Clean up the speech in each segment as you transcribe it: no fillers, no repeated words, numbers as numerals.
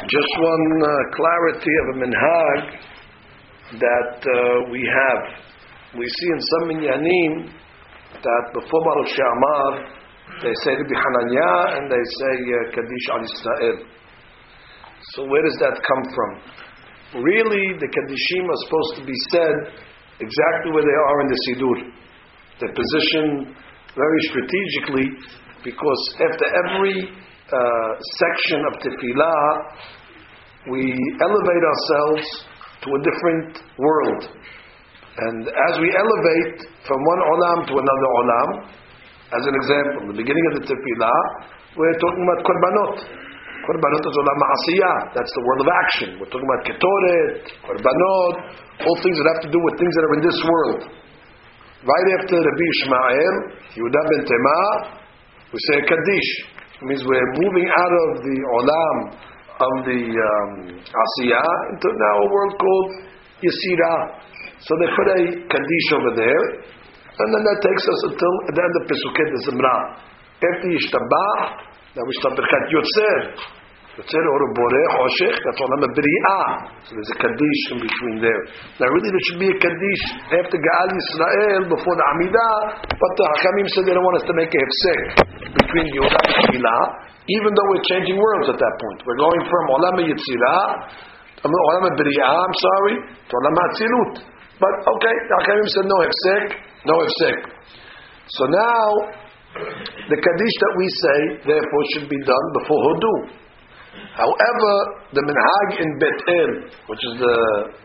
Just one clarity of a minhag that we have. We see in some minyanim that before Baruch She'amar they say Rabbi Hananya and they say Kaddish al Yisrael. So where does that come from? Really, the Kaddishim are supposed to be said exactly where they are in the Siddur. They're positioned very strategically, because after every section of Tefillah we elevate ourselves to a different world. And as we elevate from one olam to another olam, as an example, the beginning of the Tefillah, we're talking about Korbanot. Korbanot is olam ma'asiyah. That's the world of action. We're talking about Ketoret, Korbanot, all things that have to do with things that are in this world. Right after Rabbi Ishmael, Yehuda ben Temah, we say Kaddish. It means we're moving out of the olam of the Asiyah into now a world called Yesirah. So they put a Kaddish over there, and then that takes us until the end of Pesukei de Zimra. After Yishtabah, now we start Birkat Yotzer. Yotzer or Boreh, Hoshech, that's Olam HaBri'ah. So there's a Kaddish in between there. Now really there should be a Kaddish after Ga'al Yisrael, before the Amidah, but the Hakamim said they don't want us to make a hefsek between Yehuda and Tefillah, even though we're changing worlds at that point. We're going from Olam HaYetzirah, Olam HaBri'ah, to Olam HaTzilut. But okay, the Hakamim said no hefsek. So now, the Kaddish that we say, therefore, should be done before Hodu. However, the minhag in Bet El, which is the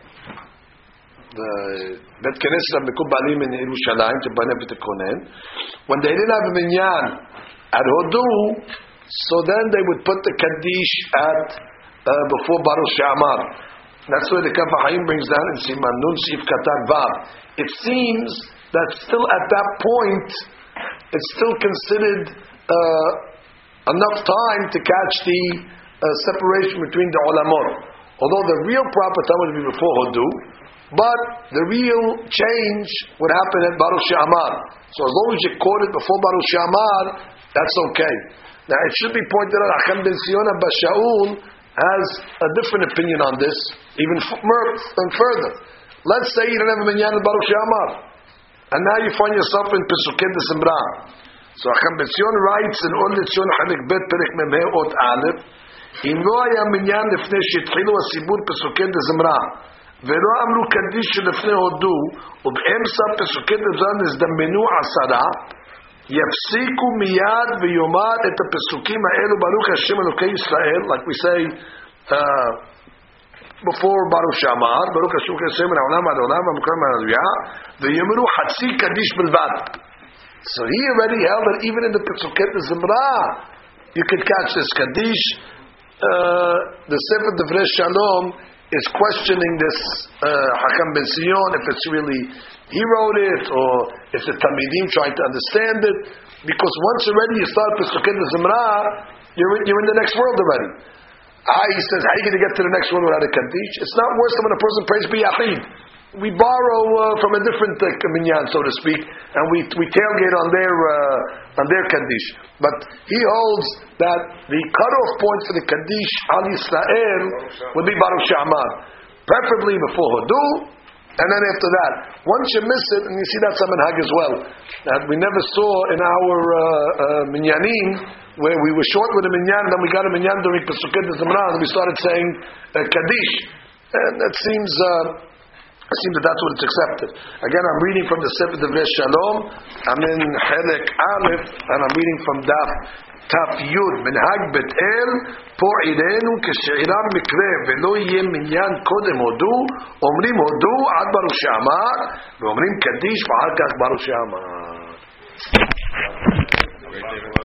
Bet Knesset Mekubalim in Yerushalayim, to Baneh B'Tekonen, when they didn't have a minyan at Hodu, so then they would put the Kaddish at before Baruch She'amar. That's why the Kaf HaChaim brings down in Siman Nun Sif Katan Vav. It seems that still at that point, it's still considered enough time to catch the separation between the olamot. Although the real proper time would be before Hodu, but the real change would happen at Baruch She'amar. So as long as you caught it before Baruch She'amar, that's okay. Now it should be pointed out, Acham ben Sion Abba Shaul has a different opinion on this, even further. Let's say you don't have a minyan at Baruch She'amar, and now you find yourself in Pesukei de Zimra. So Acham ben Sion writes in Or Letzion Halek Bet Perek Memhe Ot Aleph, אם לא היה מניין לפני שהתחילו הסיבור פסוקי דזמרה ולא אמרו קדיש שלפני הודו ובאמצע פסוקי דזמרה נזדמנו 10 יפסיקו מיד ויאמר את הפסוקים האלו ברוך השם אלוקי ישראל, like we say before Baruch She'amar, ברוך השם אלוקי ישראל מן העולם עד העולם והמקום מהלוויה, ויאמרו חצי קדיש בלבד. So he already held that even in the פסוקי דזמרה you could catch this קדיש. The Sefer Devrei Shalom is questioning this Hakam ben Sion, if it's really he wrote it or if the Talmidim trying to understand it, because once already you start Pesukei de Zimra, you're in the next world already. He says, how are you going to get to the next world without a Kaddish? It's not worse than when a person prays B'Yachid. We borrow from a different minyan, so to speak, and we tailgate on their Kaddish. But he holds that the cutoff point for the Kaddish al Yisrael would be Baruch She'amar, preferably before Hodu, and then after that. Once you miss it, and you see that's a minhag as well, that we never saw in our minyanim, where we were short with a minyan, and then we got a minyan during Pesukei de Zimra, and we started saying Kaddish, and that seems that that's what it's accepted. Again, I'm reading from the Sefer Devrei Shalom. I'm in Helek Aleph, and I'm reading from Daf Taf Yud. Minhag Bet El, po irenu כשעירם מקרה ולא יהיה מניין קודם הודו, אומרים הודו עד ברוך she'amar, ואומרים קדיש ואחר כך ברוך she'amar.